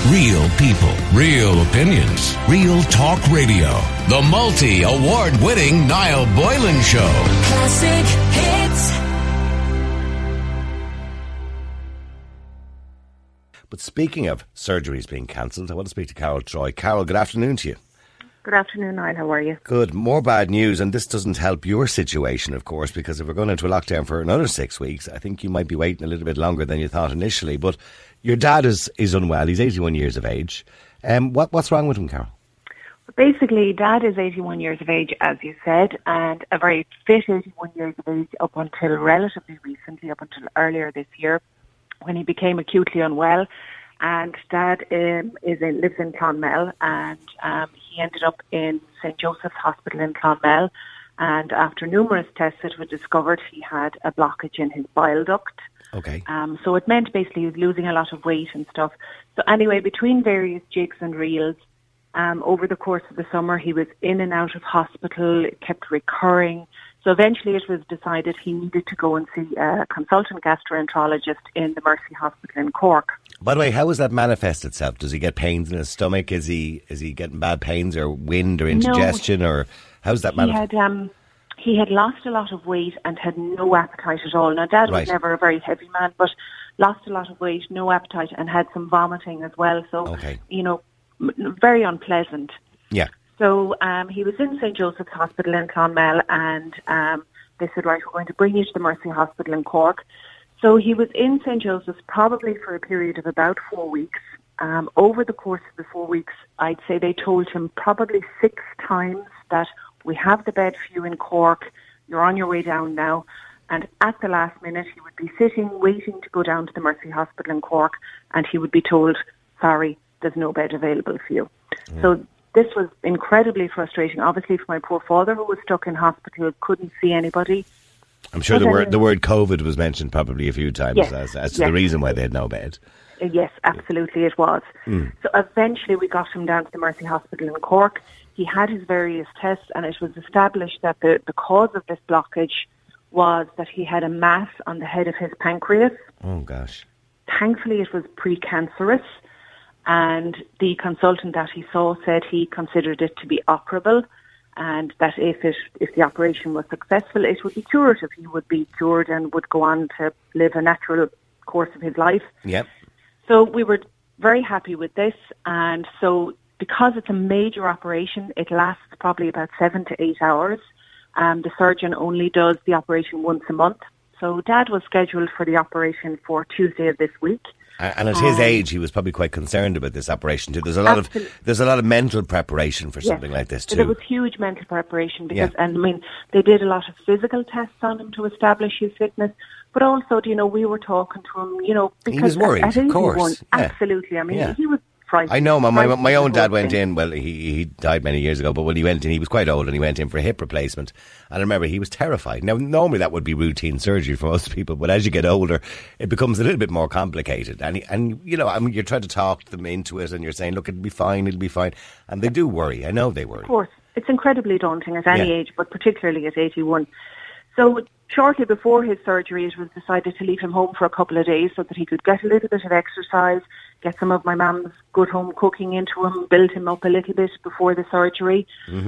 Real people, real opinions, real talk radio. The multi-award-winning Niall Boylan Show. Classic hits. But speaking of surgeries being cancelled, I want to speak to Carol Troy. Carol, good afternoon to you. Good afternoon, Niall. How are you? Good. More bad news, and this doesn't help your situation, of course, because if we're going into a lockdown for another 6 weeks, I think you might be waiting a little bit longer than you thought initially. But your dad is unwell. He's 81 years of age. What's wrong with him, Carol? Basically, Dad is 81 years of age, as you said, and a very fit 81 years of age up until relatively recently, up until earlier this year, when he became acutely unwell. And Dad lives in Clonmel, and he ended up in St. Joseph's Hospital in Clonmel. And after numerous tests, it was discovered he had a blockage in his bile duct. Okay. So it meant basically he was losing a lot of weight and stuff. So anyway, between various jigs and reels, over the course of the summer, he was in and out of hospital. It kept recurring. So eventually it was decided he needed to go and see a consultant gastroenterologist in the Mercy Hospital in Cork. By the way, how does that manifest itself? Does he get pains in his stomach? Is he getting bad pains or wind or indigestion? Or how's that manifest? He had lost a lot of weight and had no appetite at all. Now, Dad was never a very heavy man, but lost a lot of weight, no appetite, and had some vomiting as well. So, very unpleasant. Yeah. So he was in St. Joseph's Hospital in Clonmel, and they said, right, we're going to bring you to the Mercy Hospital in Cork. So he was in St. Joseph's probably for a period of about 4 weeks. Over the course of the 4 weeks, I'd say they told him probably 6 times that we have the bed for you in Cork, you're on your way down now. And at the last minute, he would be sitting, waiting to go down to the Mercy Hospital in Cork, and he would be told, sorry, there's no bed available for you. So this was incredibly frustrating, obviously, for my poor father, who was stuck in hospital, couldn't see anybody. I'm sure the word COVID was mentioned probably a few times as to the reason why they had no bed. Yes, absolutely it was. So eventually we got him down to the Mercy Hospital in Cork. He had his various tests, and it was established that the cause of this blockage was that he had a mass on the head of his pancreas. Oh, gosh. Thankfully, it was precancerous, and the consultant that he saw said he considered it to be operable, and that if the operation was successful, it would be curative. He would be cured and would go on to live a natural course of his life. Yep. So we were very happy with this, and so because it's a major operation, it lasts probably about 7 to 8 hours. The surgeon only does the operation once a month. So Dad was scheduled for the operation for Tuesday of this week. And at his age, he was probably quite concerned about this operation too. There's a lot of mental preparation for something like this too. There was huge mental preparation because, they did a lot of physical tests on him to establish his fitness. But also, we were talking to him, because he was worried, of course. Absolutely. I mean, he was frightened. I know, my own dad went in, well, he died many years ago, but when he went in, he was quite old and he went in for a hip replacement. And I remember he was terrified. Now, normally that would be routine surgery for most people, but as you get older, it becomes a little bit more complicated. And you're trying to talk them into it and you're saying, look, it'll be fine. And they do worry. I know they worry. Of course. It's incredibly daunting at any age, but particularly at 81. So shortly before his surgery, it was decided to leave him home for a couple of days so that he could get a little bit of exercise, get some of my mum's good home cooking into him, build him up a little bit before the surgery.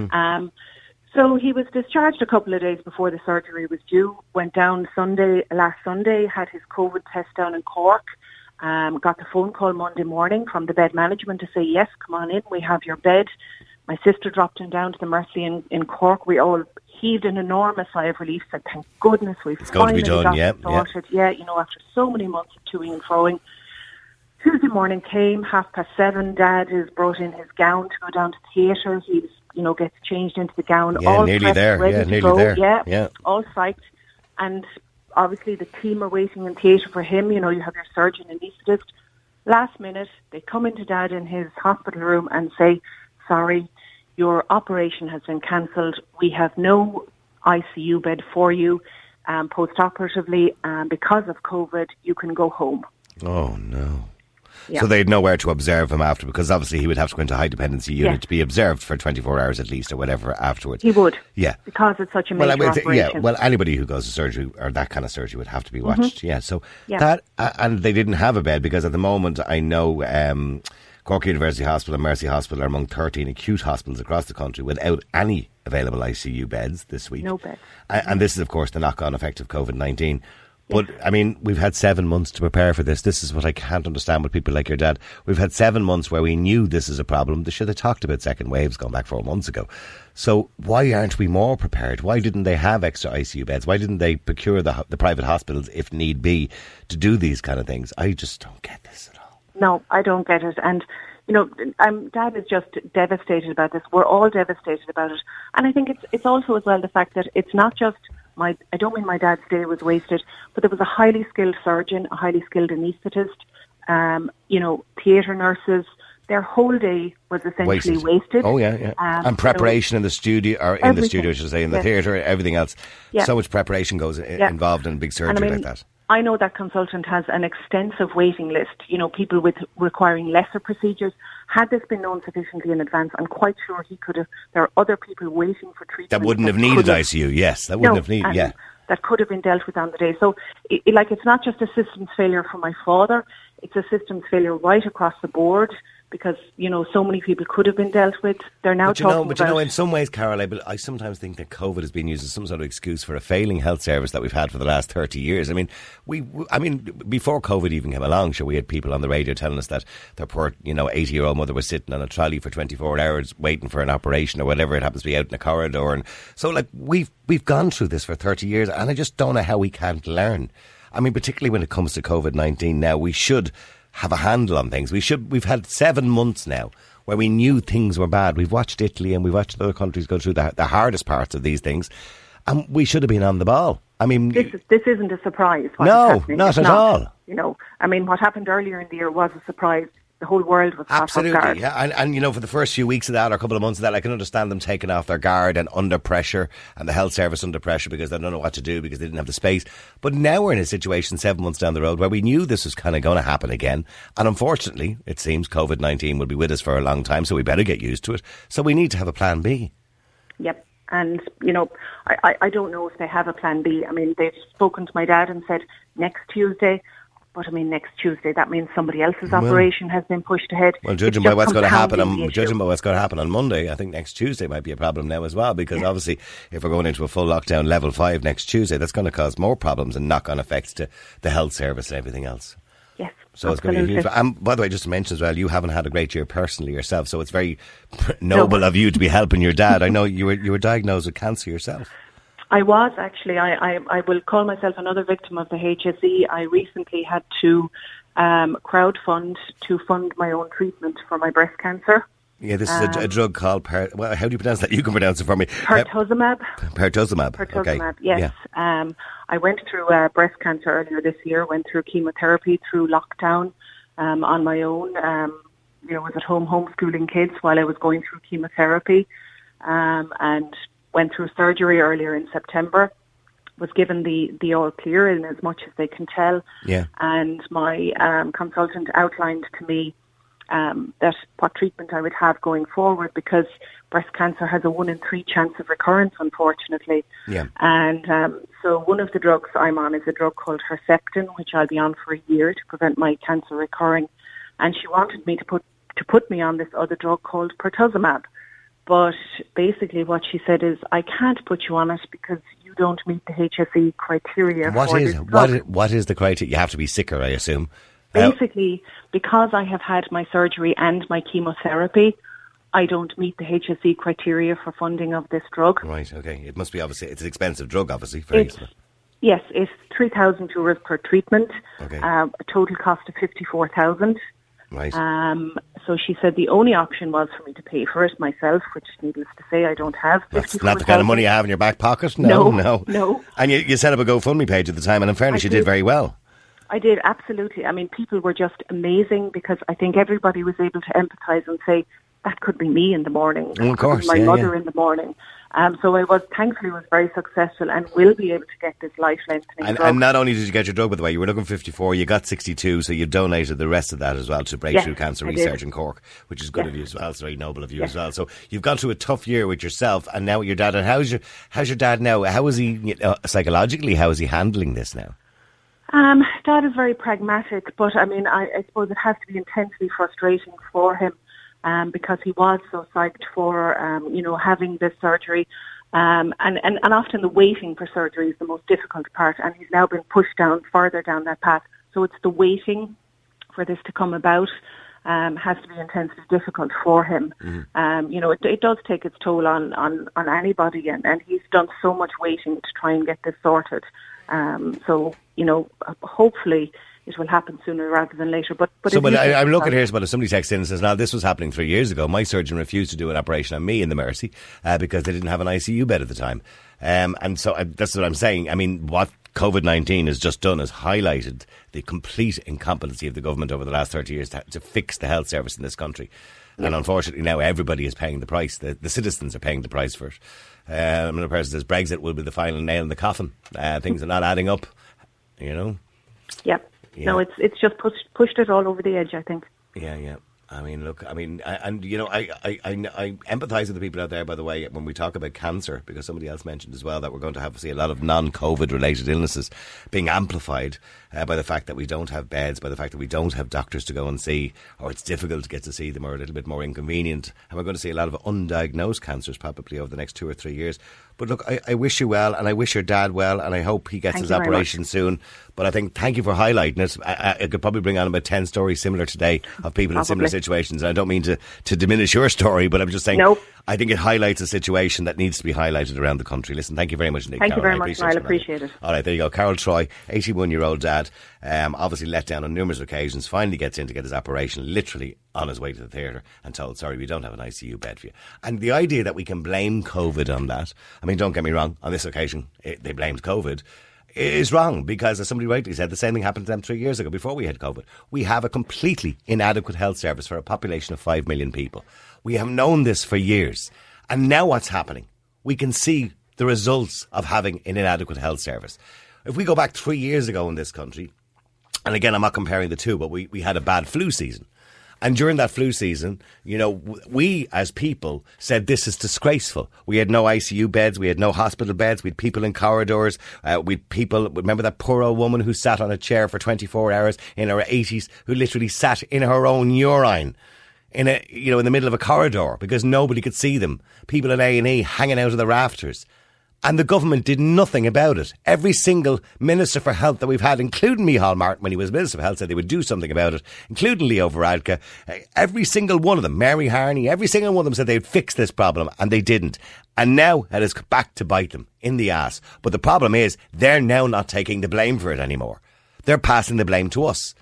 So he was discharged a couple of days before the surgery was due, went down last Sunday, had his COVID test down in Cork, got the phone call Monday morning from the bed management to say, yes, come on in, we have your bed. My sister dropped him down to the Mercy in Cork. We all heaved an enormous sigh of relief, said, thank goodness we've finally got it sorted. Yeah, after so many months of toing and froing. Tuesday morning came, 7:30, Dad is brought in his gown to go down to the theatre. He's, gets changed into the gown. Yeah, all nearly there. Yeah, all psyched. And obviously the team are waiting in theatre for him. You have your surgeon and anaesthetist. Last minute, they come into Dad in his hospital room and say, sorry, your operation has been cancelled. We have no ICU bed for you post-operatively. Because of COVID, you can go home. Oh, no. Yeah. So they'd nowhere to observe him after, because obviously he would have to go into a high dependency unit to be observed for 24 hours at least or whatever afterwards. He would. Yeah. Because it's such a major operation. Yeah, well, anybody who goes to surgery or that kind of surgery would have to be watched. Yeah, so that, and they didn't have a bed because at the moment I know Cork University Hospital and Mercy Hospital are among 13 acute hospitals across the country without any available ICU beds this week. No beds. And this is, of course, the knock-on effect of COVID-19. But, I mean, we've had 7 months to prepare for this. This is what I can't understand with people like your dad. We've had 7 months where we knew this is a problem. They should have talked about second waves going back 4 months ago. So why aren't we more prepared? Why didn't they have extra ICU beds? Why didn't they procure the private hospitals, if need be, to do these kind of things? I just don't get this at all. No, I don't get it. And, you know, Dad is just devastated about this. We're all devastated about it. And I think it's also as well the fact that it's not just I don't mean my dad's day was wasted, but there was a highly skilled surgeon, a highly skilled anaesthetist, theatre nurses. Their whole day was essentially wasted. Oh, yeah. And preparation in the studio, or in the studio, I should say, in the theatre, everything else. Yeah. So much preparation goes involved in big surgery like that. I know that consultant has an extensive waiting list, you know, people requiring lesser procedures. Had this been known sufficiently in advance, I'm quite sure there are other people waiting for treatment. That wouldn't have needed ICU, yes. That wouldn't have needed, that could have been dealt with on the day. So, it's not just a systems failure for my father, it's a systems failure right across the board. Because, you know, so many people could have been dealt with. They're now talking about... in some ways, Carol, I sometimes think that COVID has been used as some sort of excuse for a failing health service that we've had for the last 30 years. I mean, before COVID even came along, we had people on the radio telling us that their poor, 80-year-old mother was sitting on a trolley for 24 hours waiting for an operation or whatever it happens to be out in a corridor. And so, we've gone through this for 30 years, and I just don't know how we can't learn. I mean, particularly when it comes to COVID-19 now, we should have a handle on things. We've had 7 months now where we knew things were bad. We've watched Italy and we've watched other countries go through the hardest parts of these things, and we should have been on the ball. I mean, this isn't a surprise. No, not at all. You know, I mean, what happened earlier in the year was a surprise. The whole world was caught off guard. Yeah, and for the first few weeks of that, or a couple of months of that, I can understand them taking off their guard and under pressure, and the health service under pressure because they don't know what to do because they didn't have the space. But now we're in a situation 7 months down the road where we knew this was kind of going to happen again, and unfortunately, it seems COVID-19 will be with us for a long time, so we better get used to it. So we need to have a plan B. Yep. And, I don't know if they have a plan B. I mean, they've spoken to my dad and said next Tuesday. But I mean, next Tuesday, that means somebody else's operation has been pushed ahead. Well, judging by what's going to happen on Monday, I think next Tuesday might be a problem now as well, because obviously, if we're going into a full lockdown, level 5 next Tuesday, that's going to cause more problems and knock-on effects to the health service and everything else. Yes, so it's going to be huge. And by the way, just to mention as well, you haven't had a great year personally yourself, so it's very noble of you to be helping your dad. I know you were diagnosed with cancer yourself. I was actually. I will call myself another victim of the HSE. I recently had to crowdfund to fund my own treatment for my breast cancer. Yeah, this is a drug called, how do you pronounce that? You can pronounce it for me. Pertuzumab. Pertuzumab, okay. Yes. Yeah. I went through breast cancer earlier this year, went through chemotherapy through lockdown on my own. Was at home homeschooling kids while I was going through chemotherapy, and went through surgery earlier in September, was given the all clear in as much as they can tell. Yeah. And my consultant outlined to me that what treatment I would have going forward, because breast cancer has a 1 in 3 chance of recurrence, unfortunately. Yeah. And so one of the drugs I'm on is a drug called Herceptin, which I'll be on for a year to prevent my cancer recurring. And she wanted me to put me on this other drug called Pertuzumab. But basically what she said is, I can't put you on it because you don't meet the HSE criteria. What is the criteria? You have to be sicker, I assume. Basically, because I have had my surgery and my chemotherapy, I don't meet the HSE criteria for funding of this drug. Right, okay. It must be, obviously, it's an expensive drug, obviously. Yes, it's €3,000 per treatment, okay. A total cost of $54,000. Right. So she said the only option was for me to pay for it myself, which, needless to say, I don't have. That's not the kind of money you have in your back pocket? No. And you set up a GoFundMe page at the time, and in fairness, you did very well. I did, absolutely. I mean, people were just amazing, because I think everybody was able to empathise and say, that could be me in the morning. Of course, my mother in the morning. So I thankfully was very successful and will be able to get this life-lengthening drug. And not only did you get your drug, by the way, you were looking 54, you got 62, so you donated the rest of that as well to Breakthrough Cancer Research in Cork, which is good of you as well. It's very noble of you as well. So you've gone through a tough year with yourself and now with your dad. And how's your dad now? How is he, psychologically, how is he handling this now? Dad is very pragmatic, but I mean, I suppose it has to be intensely frustrating for him because he was so psyched for, having this surgery. And often the waiting for surgery is the most difficult part, and he's now been pushed further down that path. So it's the waiting for this to come about has to be intensely difficult for him. Mm-hmm. It does take its toll on anybody, and he's done so much waiting to try and get this sorted. Hopefully it will happen sooner rather than later. But I'm looking here, but if somebody texts in and says, now this was happening 3 years ago, my surgeon refused to do an operation on me in the Mercy because they didn't have an ICU bed at the time. And so that's what I'm saying. I mean, what COVID-19 has just done is highlighted the complete incompetency of the government over the last 30 years to fix the health service in this country. Yeah. And unfortunately now everybody is paying the price. The citizens are paying the price for it. Another person says Brexit will be the final nail in the coffin. Things are not adding up, Yep. Yeah. No, it's just pushed it all over the edge, I think. Yeah. I mean, look, I empathise with the people out there, by the way, when we talk about cancer, because somebody else mentioned as well that we're going to see a lot of non-COVID related illnesses being amplified by the fact that we don't have beds, by the fact that we don't have doctors to go and see, or it's difficult to get to see them, or a little bit more inconvenient. And we're going to see a lot of undiagnosed cancers probably over the next 2 or 3 years. But look, I wish you well, and I wish your dad well, and I hope he gets his operation soon. But I think, thank you for highlighting it. I could probably bring on about 10 stories similar today of people in similar situations. And I don't mean to diminish your story, but I'm just saying, I think it highlights a situation that needs to be highlighted around the country. Listen, thank you very much indeed, Carol. Thank you very much, Niall. Appreciate it. All right, there you go. Carol Troy, 81-year-old dad, obviously let down on numerous occasions, finally gets in to get his operation, literally on his way to the theatre, and told, sorry, we don't have an ICU bed for you. And the idea that we can blame COVID on that, I mean, don't get me wrong, on this occasion, they blamed COVID, is wrong, because as somebody rightly said, the same thing happened to them 3 years ago before we had COVID. We have a completely inadequate health service for a population of 5 million people. We have known this for years. And now what's happening? We can see the results of having an inadequate health service. If we go back 3 years ago in this country, and again, I'm not comparing the two, but we had a bad flu season. And during that flu season, we as people said this is disgraceful. We had no ICU beds, we had no hospital beds, we had people in corridors, remember that poor old woman who sat on a chair for 24 hours in her 80s, who literally sat in her own urine in the middle of a corridor because nobody could see them. People in A&E hanging out of the rafters. And the government did nothing about it. Every single Minister for Health that we've had, including Micheál Martin when he was Minister for Health, said they would do something about it, including Leo Varadkar. Every single one of them, Mary Harney, every single one of them said they'd fix this problem, and they didn't. And now it has come back to bite them in the ass. But the problem is, they're now not taking the blame for it anymore. They're passing the blame to us.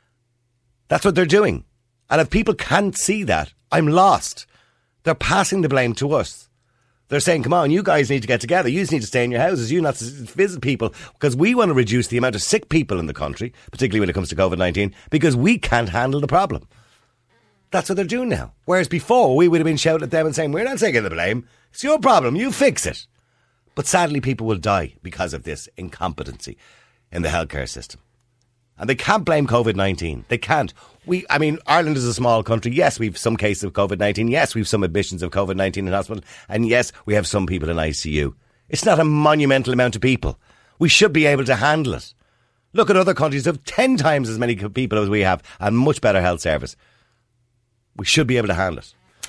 That's what they're doing. And if people can't see that, I'm lost. They're passing the blame to us. They're saying, come on, you guys need to get together. You just need to stay in your houses. You not to visit people, because we want to reduce the amount of sick people in the country, particularly when it comes to COVID-19, because we can't handle the problem. That's what they're doing now. Whereas before, we would have been shouting at them and saying, we're not taking the blame. It's your problem. You fix it. But sadly, people will die because of this incompetency in the healthcare system. And they can't blame COVID-19. They can't. Ireland is a small country. Yes, we've some cases of COVID-19. Yes, we've some admissions of COVID-19 in hospital. And yes, we have some people in ICU. It's not a monumental amount of people. We should be able to handle it. Look at other countries that have 10 times as many people as we have and much better health service. We should be able to handle it.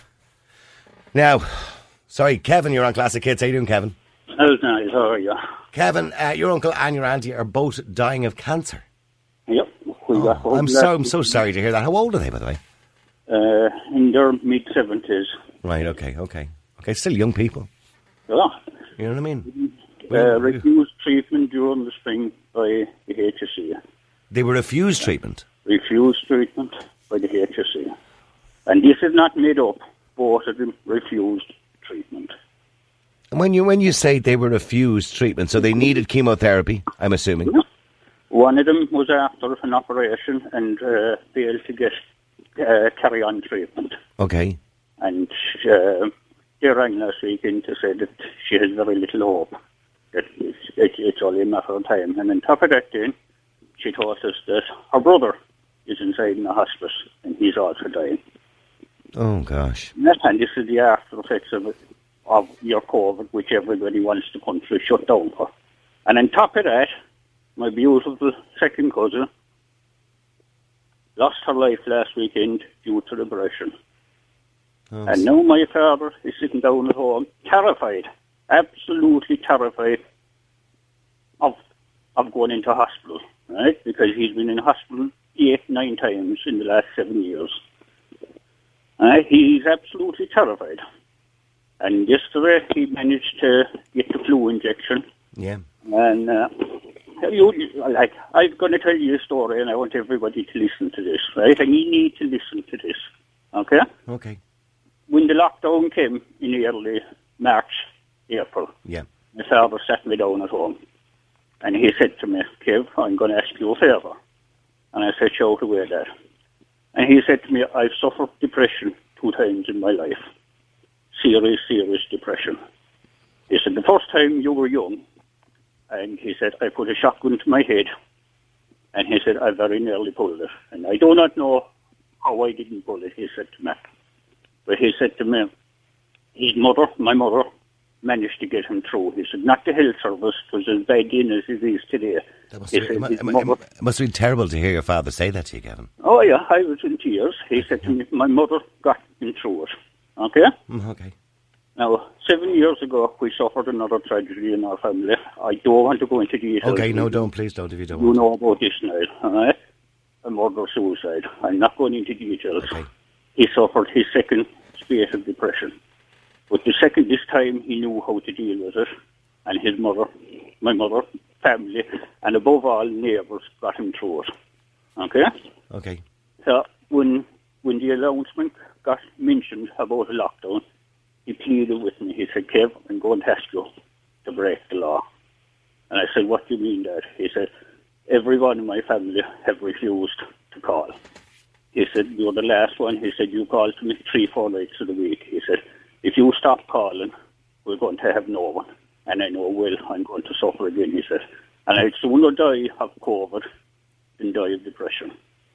Now, sorry, Kevin, you're on Classic Hits. How you doing, Kevin? Oh, nice. How are you? Kevin, your uncle and your auntie are both dying of cancer. Yep. I'm so sorry to hear that. How old are they, by the way? In their mid-70s. Right, okay. Still young people. Yeah. You know what I mean? Refused treatment during the spring by the HSE. They were refused treatment? Refused treatment by the HSE. And this is not made up. Both of them refused treatment. And when you say they were refused treatment, so they needed chemotherapy, I'm assuming? Yeah. One of them was after an operation and failed to get carry-on treatment. Okay. And they rang last weekend to say that she has very little hope, that it's only a matter of time. And on top of that then, she told us that her brother is inside in the hospice and he's also dying. Oh, gosh. And this is the after effects of your COVID, which everybody wants the country shut down for. And on top of that, my beautiful second cousin, lost her life last weekend due to depression. Oh, and now my father is sitting down at home, terrified, absolutely terrified of going into hospital, right? Because he's been in hospital 8-9 times in the last 7 years. He's absolutely terrified. And yesterday he managed to get the flu injection. Yeah. And I'm going to tell you a story, and I want everybody to listen to this, right? And you need to listen to this, okay? Okay. When the lockdown came in early March, April, yeah, my father sat me down at home, and he said to me, Kev, I'm going to ask you a favour. And I said, shout away, Dad. And he said to me, I've suffered depression 2 times in my life. Serious depression. He said, the first time you were young, and he said, I put a shotgun to my head, and he said, I very nearly pulled it. And I do not know how I didn't pull it, he said to me. But he said to me, my mother, managed to get him through. He said, not the health service, it was as bad in as it is today. It must have been terrible to hear your father say that to you, Gavin. Oh, yeah, I was in tears. He said to me, my mother got him through it. Okay? Okay. Now, 7 years ago, we suffered another tragedy in our family. I don't want to go into details. Okay, no, please don't, if you don't want. You know about this now, all right? A murder-suicide. I'm not going into details. Okay. He suffered his second spate of depression. But this time he knew how to deal with it. And his mother, my mother, family, and above all, neighbours got him through it. Okay? Okay. So, when the announcement got mentioned about a lockdown, he pleaded with me. He said, Kev, I'm going to ask you to break the law. And I said, what do you mean, Dad? He said, everyone in my family have refused to call. He said, you're the last one. He said, you call to me 3-4 nights of the week. He said, if you stop calling, we're going to have no one. And I know, well, I'm going to suffer again, he said. And I'd sooner die of COVID than die of depression.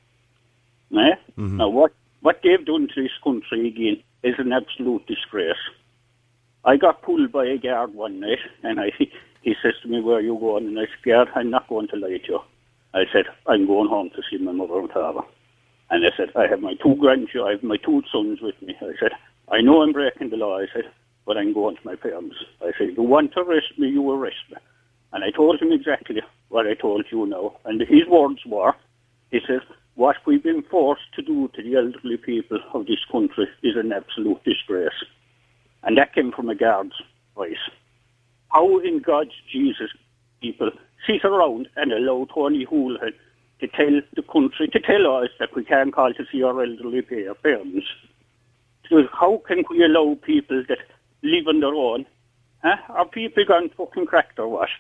Mm-hmm. Now, what they've done to this country again is an absolute disgrace. I got pulled by a guard one night, and he says to me, where are you going? And I said, Guard, I'm not going to lie to you. I said, I'm going home to see my mother and father. And I said, I have my 2 grandchildren, I have my 2 sons with me. I said, I know I'm breaking the law, I said, but I'm going to my parents. I said, if you want to arrest me, you arrest me. And I told him exactly what I told you now. And his words were, he says, what we've been forced to do to the elderly people of this country is an absolute disgrace. And that came from a guard's voice. How in God's Jesus people sit around and allow Tony Holohan to tell the country, to tell us that we can't call to see our elderly parents? So how can we allow people that live on their own? Are people gone fucking cracked or what?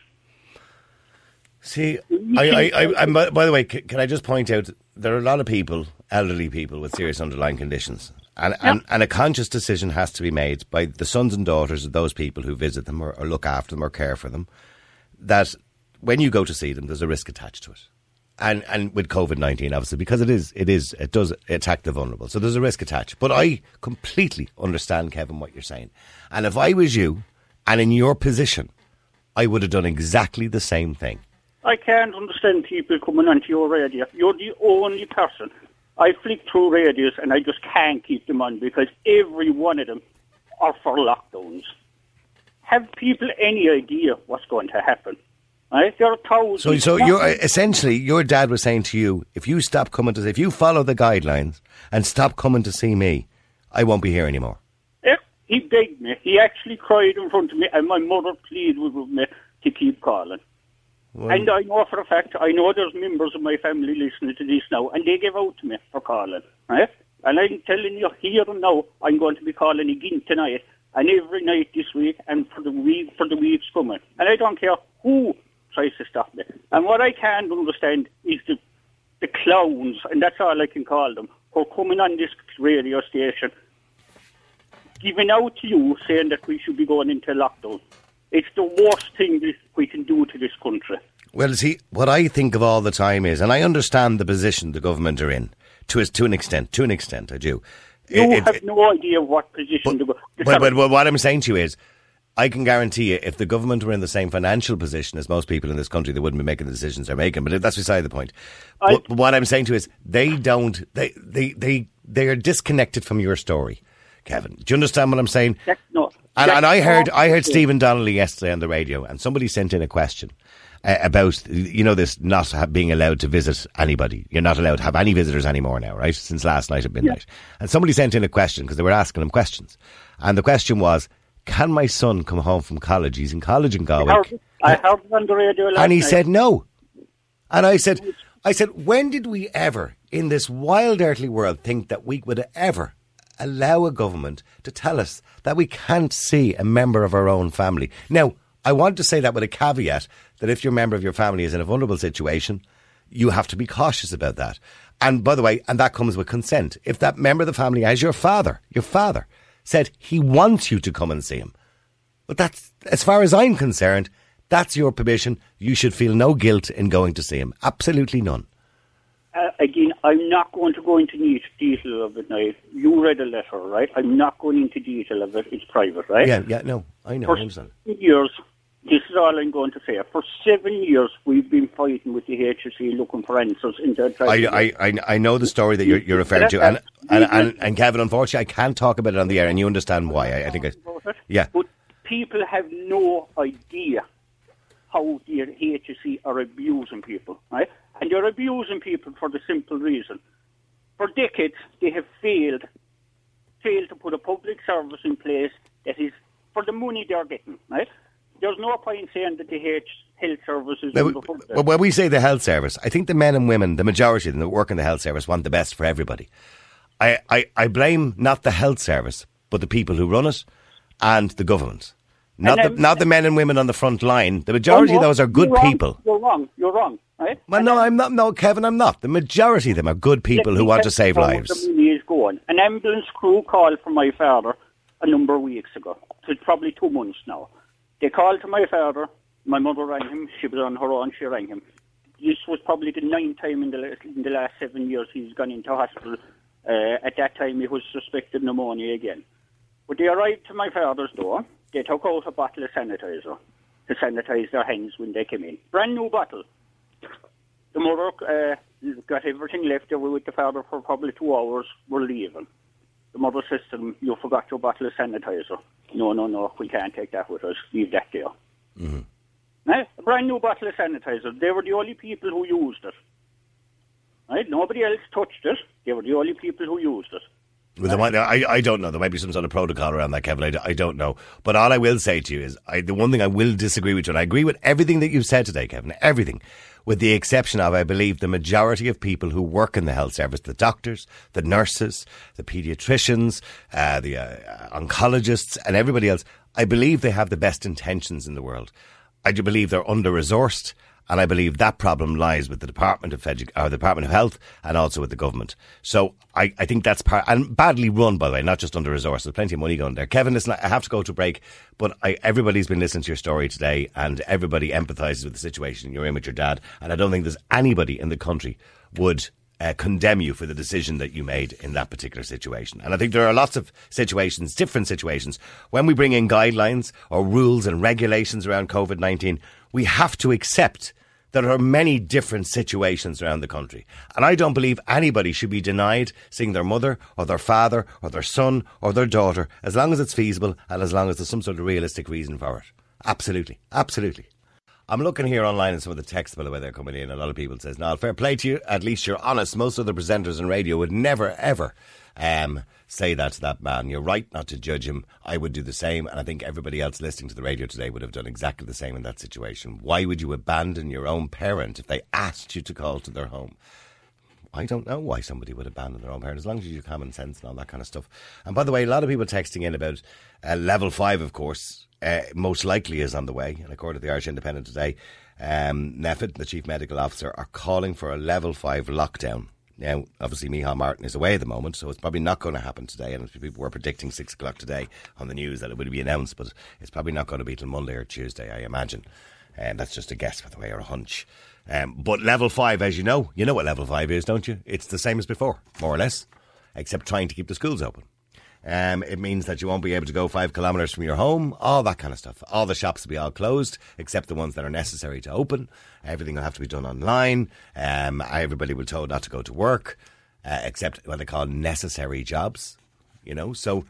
See, by the way, can I just point out, there are a lot of people, elderly people, with serious underlying conditions. And a conscious decision has to be made by the sons and daughters of those people who visit them or look after them or care for them, that when you go to see them, there's a risk attached to it. And with COVID-19, obviously, because it does attack the vulnerable. So there's a risk attached. But I completely understand, Kevin, what you're saying. And if I was you, and in your position, I would have done exactly the same thing. I can't understand people coming onto your radio. You're the only person. I flick through radios and I just can't keep them on because every one of them are for lockdowns. Have people any idea what's going to happen? Right? There are thousands. So you're essentially, your dad was saying to you, if you follow the guidelines and stop coming to see me, I won't be here anymore. Yeah, he begged me. He actually cried in front of me, and my mother pleaded with me to keep calling. Well, and I know for a fact, I know there's members of my family listening to this now, and they gave out to me for calling. Right? And I'm telling you here and now, I'm going to be calling again tonight, and every night this week, and for the weeks coming. And I don't care who tries to stop me. And what I can't understand is the clowns, and that's all I can call them, who are coming on this radio station, giving out to you, saying that we should be going into lockdown. It's the worst thing we can do to this country. Well, see, what I think of all the time is, and I understand the position the government are in, to an extent, I do. You have no idea what position to go. But what I'm saying to you is, I can guarantee you, if the government were in the same financial position as most people in this country, they wouldn't be making the decisions they're making. But that's beside the point. But what I'm saying to you is, they are disconnected from your story, Kevin. Do you understand what I'm saying? No. And I heard Stephen Donnelly yesterday on the radio, and somebody sent in a question about, this not being allowed to visit anybody. You're not allowed to have any visitors anymore now, right? Since last night at midnight. Yeah. And somebody sent in a question because they were asking him questions. And the question was, can my son come home from college? He's in college in Galway. I heard on the radio last And he night. said no. And I said, when did we ever, in this wild, earthly world, think that we would ever allow a government to tell us that we can't see a member of our own family? Now, I want to say that with a caveat that if your member of your family is in a vulnerable situation, you have to be cautious about that. And by the way, and that comes with consent. If that member of the family, as your father, said he wants you to come and see him, but that's, as far as I'm concerned, that's your permission. You should feel no guilt in going to see him. Absolutely none. Again, I'm not going to go into detail of it now. You read a letter, right? I'm not going into detail of it. It's private, right? Yeah, no, I know. For 7 years, this is all I'm going to say. For 7 years, we've been fighting with the HSE looking for answers in their I know the story that you're referring to, and Kevin, unfortunately, I can't talk about it on the air, and you understand why. I think yeah. But people have no idea how the HSE are abusing people, right? And they're abusing people for the simple reason. For decades, they have failed to put a public service in place that is for the money they're getting, right? There's no point saying that the health service is underfunded. Well, when we say the health service, I think the men and women, the majority of them that work in the health service, want the best for everybody. I blame not the health service, but the people who run it and the government. Not the men and women on the front line. The majority of those are good people. You're wrong. Right? Well, no, I'm not. No, Kevin, I'm not. The majority of them are good people who want to save lives. The money is going. An ambulance crew called for my father a number of weeks ago. So it's probably 2 months now. They called to my father. My mother rang him. She was on her own. She rang him. This was probably the 9th time in the last 7 years he's gone into hospital. At that time, he was suspected pneumonia again. But they arrived to my father's door. They took out a bottle of sanitizer to sanitize their hands when they came in. Brand new bottle. The mother got everything left. They were with the father for probably 2 hours. We're leaving. The mother says to them, you forgot your bottle of sanitizer. No, we can't take that with us. Leave that there. Mm-hmm. Right? A brand new bottle of sanitizer. They were the only people who used it. Right? Nobody else touched it. They were the only people who used it. Well, I don't know. There might be some sort of protocol around that, Kevin. I don't know. But all I will say to you is, the one thing I will disagree with you, and I agree with everything that you've said today, Kevin, everything, with the exception of, I believe, the majority of people who work in the health service, the doctors, the nurses, the paediatricians, the oncologists, and everybody else, I believe they have the best intentions in the world. I do believe they're under-resourced, and I believe that problem lies with the Department of Health and also with the government. So I think that's and badly run, by the way, not just under-resourced. There's plenty of money going there. Kevin, listen, I have to go to break, but everybody's been listening to your story today, and everybody empathises with the situation you're in with your dad, and I don't think there's anybody in the country would condemn you for the decision that you made in that particular situation. And I think there are lots of situations, different situations, when we bring in guidelines or rules and regulations around COVID-19, we have to accept that there are many different situations around the country. And I don't believe anybody should be denied seeing their mother or their father or their son or their daughter, as long as it's feasible and as long as there's some sort of realistic reason for it. Absolutely. Absolutely. I'm looking here online at some of the texts, by the way, they're coming in. A lot of people says, "Niall, fair play to you. At least you're honest. Most other presenters on radio would never, ever say that to that man. You're right not to judge him. I would do the same. And I think everybody else listening to the radio today would have done exactly the same in that situation. Why would you abandon your own parent if they asked you to call to their home?" I don't know why somebody would abandon their own parent, as long as you use common sense and all that kind of stuff. And by the way, a lot of people texting in about level 5, of course, most likely is on the way. And according to the Irish Independent today, Neffet, the Chief Medical Officer, are calling for a level 5 lockdown. Now, obviously, Micheál Martin is away at the moment, so it's probably not going to happen today. And people were predicting 6 o'clock today on the news that it would be announced, but it's probably not going to be till Monday or Tuesday, I imagine. And that's just a guess, by the way, or a hunch. But level 5, as you know what level 5 is, don't you? It's the same as before, more or less, except trying to keep the schools open. It means that you won't be able to go 5 kilometres from your home, all that kind of stuff. All the shops will be all closed, except the ones that are necessary to open. Everything will have to be done online. Everybody will be told not to go to work, except what they call necessary jobs. You know, so...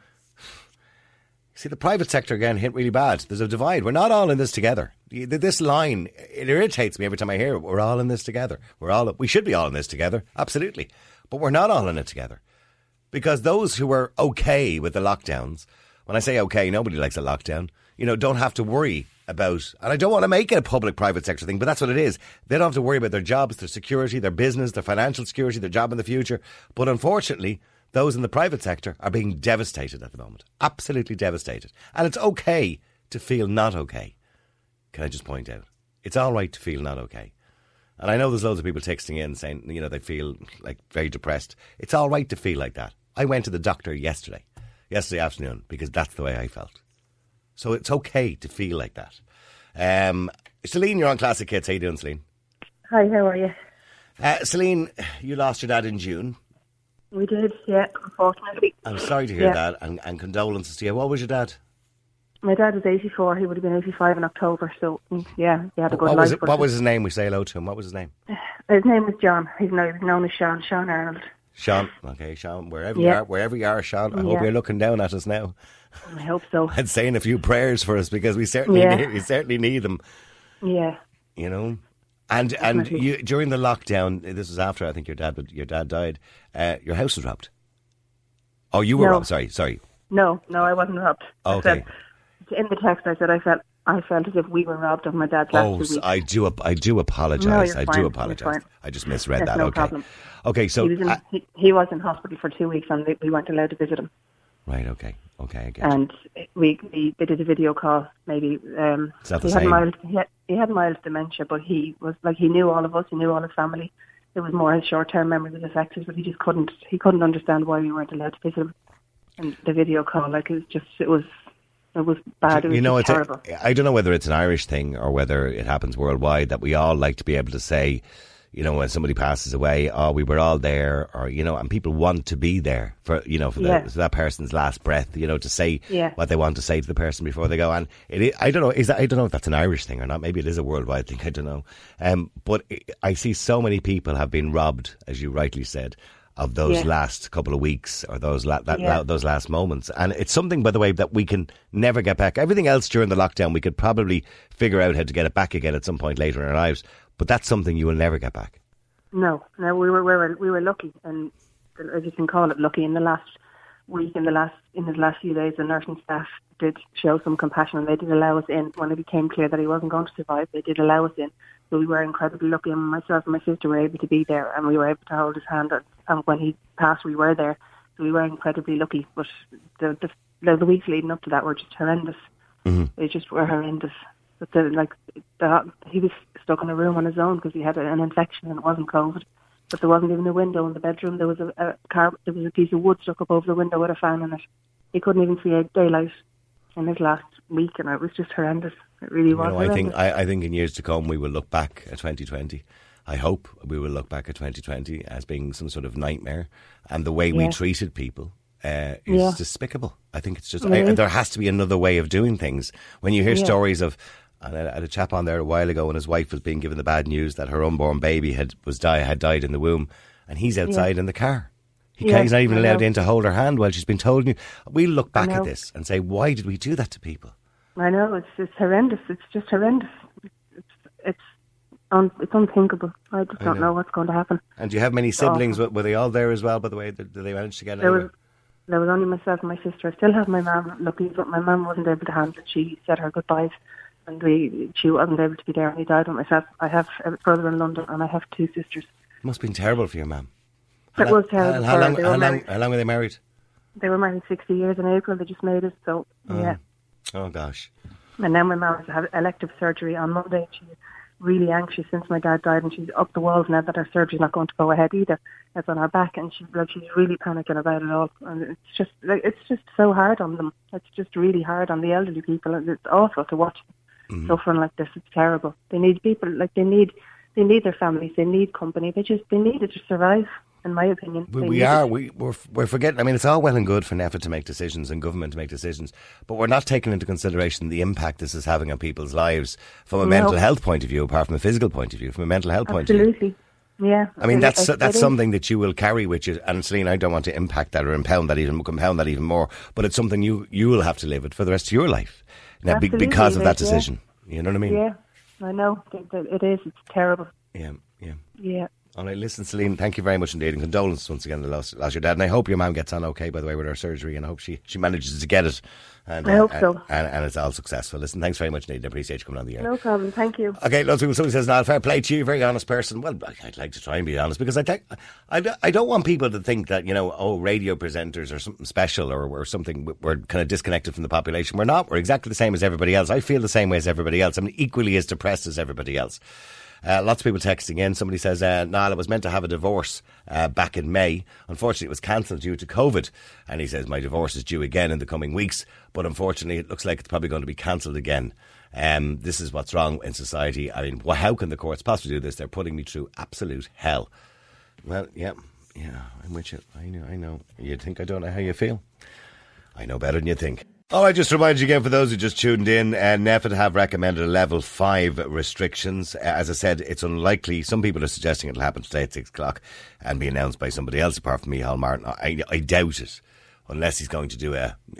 See, the private sector, again, hit really bad. There's a divide. We're not all in this together. This line, it irritates me every time I hear it. We're all in this together. We should be all in this together, absolutely. But we're not all in it together. Because those who are okay with the lockdowns, when I say okay, nobody likes a lockdown, you know, don't have to worry about, and I don't want to make it a public-private sector thing, but that's what it is. They don't have to worry about their jobs, their security, their business, their financial security, their job in the future. But unfortunately, those in the private sector are being devastated at the moment. Absolutely devastated. And it's okay to feel not okay. Can I just point out? It's all right to feel not okay. And I know there's loads of people texting in saying, you know, they feel like very depressed. It's all right to feel like that. I went to the doctor yesterday afternoon, because that's the way I felt. So it's okay to feel like that. Celine, you're on Classic Hits. How you doing, Celine? Hi, how are you? Celine, you lost your dad in June. We did, yeah, unfortunately. I'm sorry to hear that, and condolences to you. What was your dad? My dad was 84. He would have been 85 in October, so, yeah, he had a good life. What was his name? We say hello to him. What was his name? His name was John. He's now known as Sean Arnold. Sean, okay, Sean, wherever you are, Sean, I hope you're looking down at us now. I hope so. And saying a few prayers for us, because we certainly need them. Yeah. You know? And you, during the lockdown, this was after I think your dad died. Your house was robbed. Oh, you were robbed. Sorry. No, I wasn't robbed. Okay. In the text, I said I felt as if we were robbed of my dad's last 2 weeks. I do apologise. No, you're I fine. do apologise. I just misread that. No Okay. problem. Okay. So he was in hospital for 2 weeks, and we weren't allowed to visit him. Right. Okay. I get it. And they did a video call. Maybe Is that the he same? he had mild dementia, but he was like, he knew all of us. He knew all his family. It was more his short-term memory was affected, but he just couldn't understand why we weren't allowed to visit him. And the video call, like, it was bad. It was terrible. I don't know whether it's an Irish thing or whether it happens worldwide, that we all like to be able to say, you know, when somebody passes away, oh, we were all there, or, you know, and people want to be there for, you know, for that person's last breath, you know, to say what they want to say to the person before they go. And I don't know if that's an Irish thing or not. Maybe it is a worldwide thing. I don't know. But I see so many people have been robbed, as you rightly said, of those last couple of weeks or those last moments. And it's something, by the way, that we can never get back. Everything else during the lockdown, we could probably figure out how to get it back again at some point later in our lives. But that's something you will never get back. No, we were lucky, and as you can call it, lucky. In the last week, in the last few days, the nursing staff did show some compassion, and they did allow us in when it became clear that he wasn't going to survive. They did allow us in, so we were incredibly lucky. And myself and my sister were able to be there, and we were able to hold his hand. And when he passed, we were there, so we were incredibly lucky. But the weeks leading up to that were just horrendous. Mm-hmm. They just were horrendous. But he was stuck in a room on his own because he had an infection and it wasn't COVID. But there wasn't even a window in the bedroom. There was there was a piece of wood stuck up over the window with a fan in it. He couldn't even see daylight in his last week, and it was just horrendous. It really was. Horrendous. I think in years to come we will look back at 2020. I hope we will look back at 2020 as being some sort of nightmare, and the way we treated people is despicable. I think it's just there has to be another way of doing things. When you hear stories of. And I had a chap on there a while ago, and his wife was being given the bad news that her unborn baby had died in the womb, and he's outside in the car. He's not even allowed in to hold her hand while she's been told. We'll look back at this and say, why did we do that to people? I know, it's horrendous. It's just horrendous. It's unthinkable. I just don't know what's going to happen. And do you have many siblings? Were they all there as well, by the way? Did they manage to get anywhere? There was only myself and my sister. I still have my mum, luckily, but my mum wasn't able to handle it. She said her goodbyes. And she wasn't able to be there when he died with myself. I have a brother in London, and I have 2 sisters. It must have been terrible for your mum. It was terrible. How long were they married? They were married 60 years in April. They just made it, so yeah. Oh gosh. And then my mum had elective surgery on Monday. She's really anxious since my dad died, and she's up the walls now that her surgery's not going to go ahead either. It's on her back, and she's really panicking about it all. And it's just so hard on them. It's just really hard on the elderly people. It's awful to watch suffering like this. It's terrible. They need people, like they need their families. They need company. They need it to survive. in my opinion. We're forgetting. I mean, it's all well and good for NPHET to make decisions and government to make decisions, but we're not taking into consideration the impact this is having on people's lives from a mental health point of view, apart from a physical point of view, from a mental health point of view. Absolutely. Yeah. I mean, that's something that you will carry with you. And Celine, I don't want to impact that or compound that even more, but it's something you will have to live with for the rest of your life now because of that decision. Yeah. You know what I mean? Yeah, I know. It is. It's terrible. Yeah. All right, listen, Celine, thank you very much indeed, and condolences once again to lost your dad. And I hope your mum gets on okay, by the way, with her surgery, and I hope she manages to get it. And, I hope so. And it's all successful. Listen, thanks very much indeed. I appreciate you coming on the air. No problem, thank you. Okay, lots of people, somebody says, "Now, fair play to you, very honest person." Well, I'd like to try and be honest, because I don't want people to think that, radio presenters are something special or something, we're kind of disconnected from the population. We're not. We're exactly the same as everybody else. I feel the same way as everybody else. I'm equally as depressed as everybody else. Lots of people texting in. Somebody says, Niall, I was meant to have a divorce back in May. Unfortunately, it was cancelled due to COVID. And he says, my divorce is due again in the coming weeks. But unfortunately, it looks like it's probably going to be cancelled again. This is what's wrong in society. I mean, how can the courts possibly do this? They're putting me through absolute hell. Well, yeah, I'm with you. I know. You think I don't know how you feel? I know better than you think. Oh, I just remind you again, for those who just tuned in, NPHET have recommended a level 5 restrictions. As I said, it's unlikely. Some people are suggesting it'll happen today at 6 o'clock and be announced by somebody else apart from Micheál Martin. I doubt it, unless he's going to do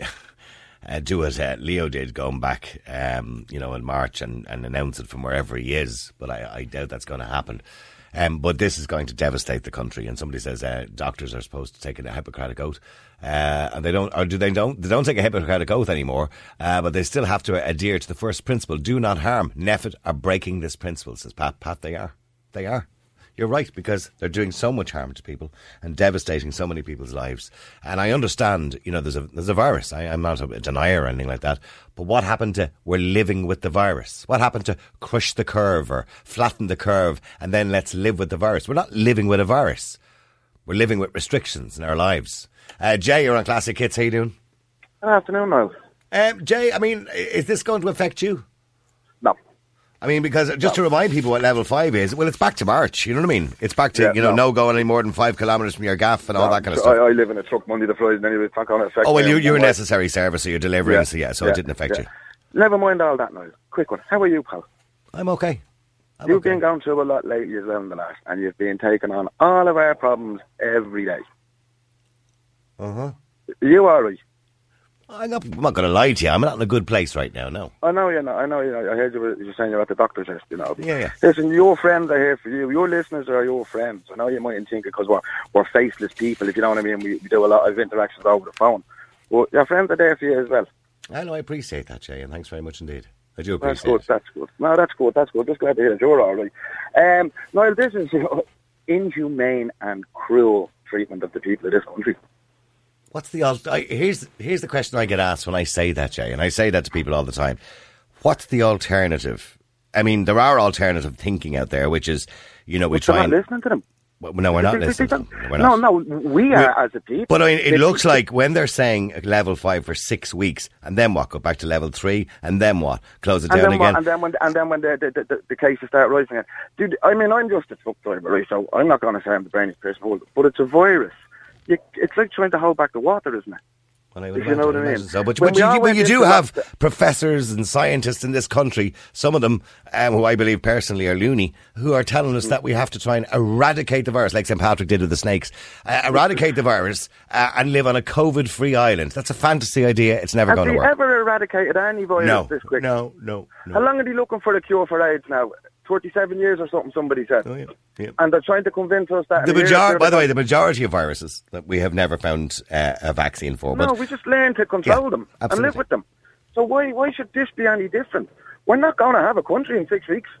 do what Leo did, going back, in March and announce it from wherever he is. But I doubt that's going to happen. But this is going to devastate the country. And somebody says doctors are supposed to take a Hippocratic oath, and they don't, or do they don't? They don't take a Hippocratic oath anymore, but they still have to adhere to the first principle: do not harm. NPHET are breaking this principle, says Pat. They are. You're right, because they're doing so much harm to people and devastating so many people's lives. And I understand, there's a virus. I'm not a denier or anything like that. But what happened to we're living with the virus? What happened to crush the curve or flatten the curve and then let's live with the virus? We're not living with a virus. We're living with restrictions in our lives. Jay, you're on Classic Hits. How you doing? Good afternoon, Niall. Jay, I mean, is this going to affect you? No. I mean, because just to remind people what level 5 is, well, it's back to March, you know what I mean? It's back to, no going any more than 5 kilometres from your gaff and all that kind of stuff. I live in a truck Monday to Friday anyway, it's not going to affect me. Oh, well, you're a necessary service, so you're delivering, so it didn't affect you. Never mind all that now. Quick one. How are you, pal? I'm okay. You've been going through a lot lately as well in the last, and you've been taking on all of our problems every day. Uh-huh. Are you all right? I'm not going to lie to you. I'm not in a good place right now, no. I know you're not. I heard you were saying you're at the doctor's test, Yeah. Listen, your friends are here for you. Your listeners are your friends. I know you mightn't think it because we're faceless people, if you know what I mean. We do a lot of interactions over the phone. Well, your friends are there for you as well. I know, I appreciate that, Jay, and thanks very much indeed. I do appreciate it. That's good. No, that's good. Just glad to hear that you're all right. Niall, this is inhumane and cruel treatment of the people of this country. What's the here's the question I get asked when I say that, Jay, and I say that to people all the time. What's the alternative? I mean, there are alternative thinking out there, which is, we try and... We're not listening to them. Well, no, we're not listening to them. No, we are as a people. But it looks like when they're saying level 5 for 6 weeks, and then what? Go back to level 3, and then what? Close it down again? And then when the cases start rising again. Dude, I mean, I'm just a truck driver, right? So I'm not going to say I'm the brainiest person in the world, but it's a virus. It's like trying to hold back the water, isn't it? Well, if you know what I mean. So, but you do have professors and scientists in this country, some of them, who I believe personally are loony, who are telling us that we have to try and eradicate the virus, like St. Patrick did with the snakes, eradicate the virus and live on a COVID-free island. That's a fantasy idea. It's never going to work. Have they ever eradicated any virus this quick? No. How long are they looking for a cure for AIDS now? 37 years or something, somebody said. Oh, yeah. And they're trying to convince us that... By the way, the majority of viruses that we have never found a vaccine for. No, we just learn to control them and live with them. So why should this be any different? We're not going to have a country in 6 weeks.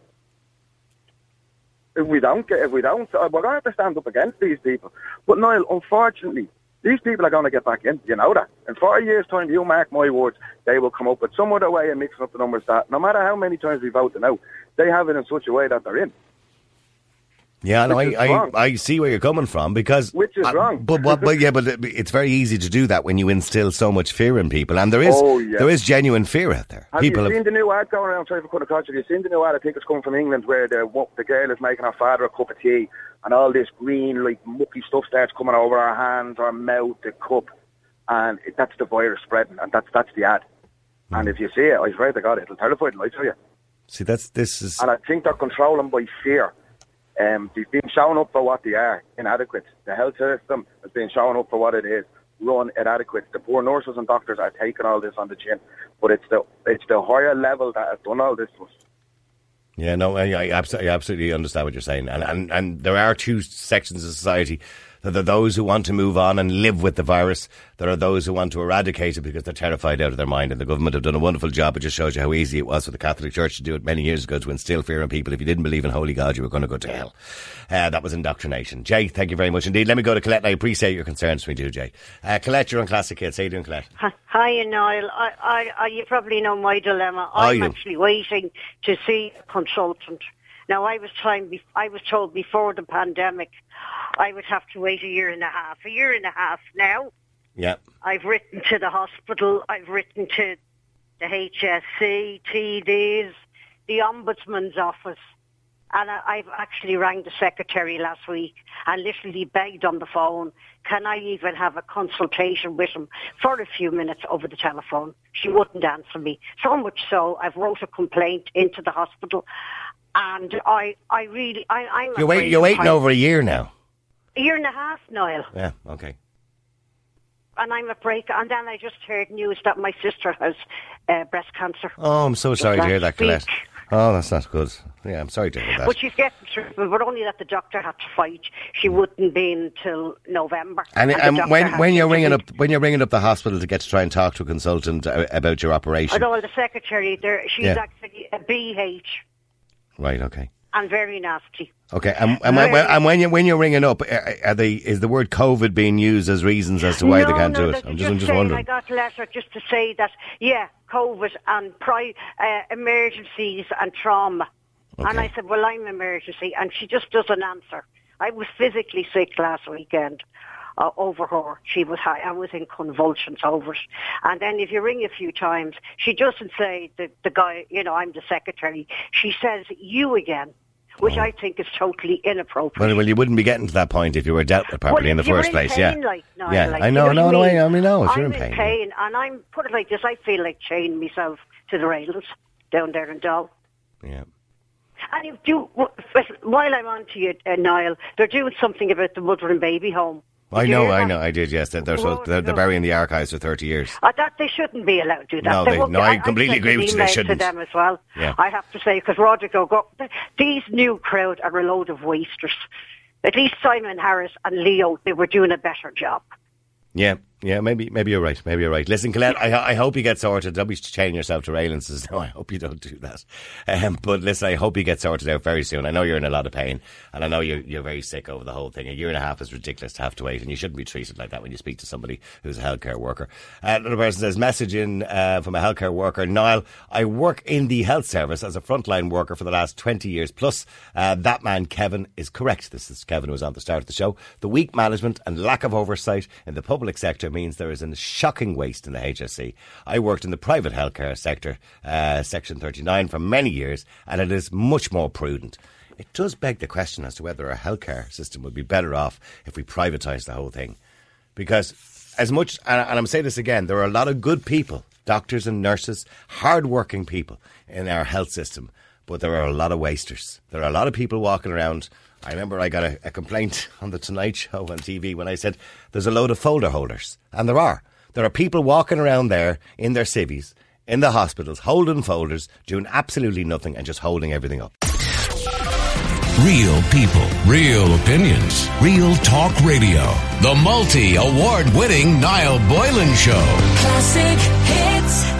If we don't, we're going to have to stand up against these people. But Niall, unfortunately, these people are going to get back in. You know that. In 4 years' time, you mark my words, they will come up with some other way of mixing up the numbers that, no matter how many times we vote them out, they have it in such a way that they're in. Yeah, no, I see where you're coming from, because... Which is wrong. But it's very easy to do that when you instill so much fear in people, and there is genuine fear out there. Have you seen the new ad going around? Sorry for cutting across. Have you seen the new ad? I think it's coming from England, where the girl is making her father a cup of tea, and all this green, like, mucky stuff starts coming over our hands, our mouth, the cup, and that's the virus spreading, and that's the ad. And if you see it, I swear to God, it'll terrify the life of you. See, this is... And I think they're controlling by fear. They've been shown up for what they are, inadequate. The health system has been shown up for what it is, run inadequate. The poor nurses and doctors are taking all this on the chin, but it's the higher level that has done all this to us. Yeah, no, I absolutely understand what you're saying. And there are two sections of society. There are those who want to move on and live with the virus. There are those who want to eradicate it because they're terrified out of their mind. And the government have done a wonderful job. It just shows you how easy it was for the Catholic Church to do it many years ago, to instill fear in people. If you didn't believe in Holy God, you were going to go to hell. That was indoctrination. Jay, thank you very much indeed. Let me go to Colette. I appreciate your concerns. We do, Jay. Colette, you're on Classic Hits. How you doing, Colette? Hi, Niall. You probably know my dilemma. I'm actually waiting to see a consultant. Now, I was told before the pandemic I would have to wait a year and a half. A year and a half now. Yeah. I've written to the hospital. I've written to the HSC, TDs, the Ombudsman's office. And I've actually rang the secretary last week and literally begged on the phone, can I even have a consultation with him for a few minutes over the telephone? She wouldn't answer me. So much so, I've wrote a complaint into the hospital. And I'm You're waiting over a year now. A year and a half, Niall. Yeah, okay. And I'm a breaker. And then I just heard news that my sister has breast cancer. Oh, I'm so sorry to hear that, Colette. Oh, that's not good. Yeah, I'm sorry to hear that. But she's getting through, but only that the doctor had to fight. She wouldn't be until November. And when you're ringing up the hospital to get to try and talk to a consultant about your operation. I know, the secretary there, she's actually a BH. Right, okay. And very nasty. Okay, and when you're ringing up, is the word COVID being used as reasons as to why they can't do it? I'm just wondering. I got a letter just to say that, COVID and emergencies and trauma. Okay. And I said, well, I'm emergency, and she just doesn't answer. I was physically sick last weekend over her. I was in convulsions over it. And then if you ring a few times, she doesn't say the guy, I'm the secretary. She says you again. Which I think is totally inappropriate. Well, you wouldn't be getting to that point if you were dealt with properly in the first place. Pain, I know. I know. If you're in pain. And I'm put it like this: I feel like chaining myself to the rails down there in Doll. Yeah. And while I'm on to you, Niall, they're doing something about the mother and baby home. I know, I did, yes. They're burying the archives for 30 years. That they shouldn't be allowed to do that. I completely agree with you, they shouldn't. To them as well, I have to say, because Rodrigo, these new crowd are a load of wasters. At least Simon Harris and Leo, they were doing a better job. Yeah, maybe you're right. Listen, Colette, I hope you get sorted. Don't be chaining yourself to railings. No, I hope you don't do that. But listen, I hope you get sorted out very soon. I know you're in a lot of pain, and I know you're very sick over the whole thing. A year and a half is ridiculous to have to wait, and you shouldn't be treated like that when you speak to somebody who's a healthcare worker. Another person says, message in from a healthcare worker. Niall, I work in the health service as a frontline worker for the last 20 years plus. That man, Kevin, is correct. This is Kevin who was on the start of the show. The weak management and lack of oversight in the public sector means there is a shocking waste in the HSC. I worked in the private healthcare sector, Section 39, for many years, and it is much more prudent. It does beg the question as to whether our healthcare system would be better off if we privatised the whole thing. Because as much, and I'm saying this again, there are a lot of good people, doctors and nurses, hard-working people in our health system, but there are a lot of wasters. There are a lot of people walking around. I remember I got a complaint on the Tonight Show on TV when I said there's a load of folder holders. And there are. There are people walking around there in their civvies, in the hospitals, holding folders, doing absolutely nothing and just holding everything up. Real people, real opinions, real talk radio. The multi-award winning Niall Boylan Show. Classic Hits.